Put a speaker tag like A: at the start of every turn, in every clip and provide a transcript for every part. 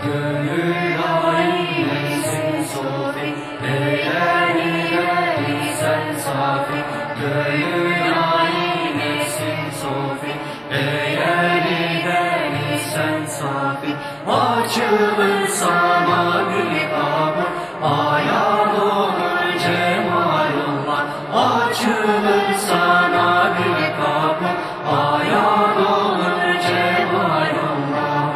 A: Gönül ailesin sofi, eğer sen safi. Gönül ailesin sofi, eğer sen safi. Açılır sana bir kapı, ayan olur cemalullah. Açılır sana bir kapı, ayan olur cemalullah.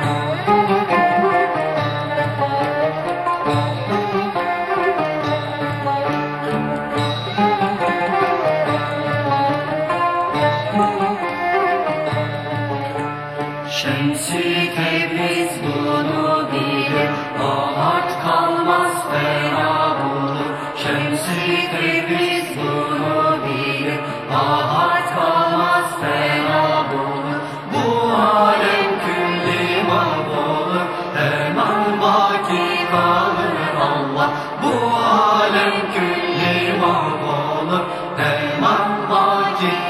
A: Şems-i Tebriz bunu bilir, ahad kalmaz fena bulur. Şems-i Tebriz bunu bilir, ahad kalmaz fena bulur. Bu alem külli mahvolur, hemen baki kalır Allah. Bu alem külli mahvolur, hemen baki